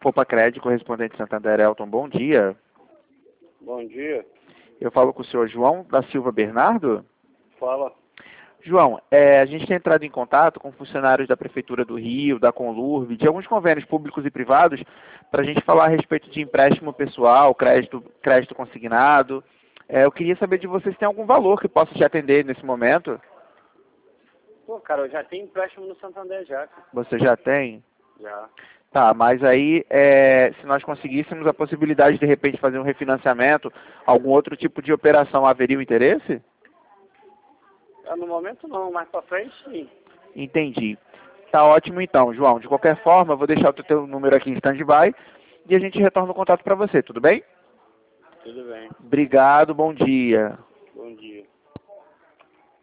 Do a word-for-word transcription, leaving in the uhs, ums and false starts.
Poupa Crédito, correspondente Santander Elton, bom dia. Bom dia. Eu falo com o senhor João da Silva Bernardo. Fala. João, é, a gente tem entrado em contato com funcionários da Prefeitura do Rio, da Conlurb, de alguns convênios públicos e privados, para a gente falar a respeito de empréstimo pessoal, crédito, crédito consignado. É, eu queria saber de vocês se tem algum valor que possa te atender nesse momento. Pô, cara, eu já tenho empréstimo no Santander já. Cara. Você já tem? Já. Tá, mas aí, é, se nós conseguíssemos a possibilidade de, de repente, fazer um refinanciamento, algum outro tipo de operação, haveria o interesse? É, no momento não, mas pra frente sim. Entendi. Tá ótimo então, João. De qualquer forma, eu vou deixar o teu número aqui em stand-by e a gente retorna o contato para você, tudo bem? Tudo bem. Obrigado, bom dia.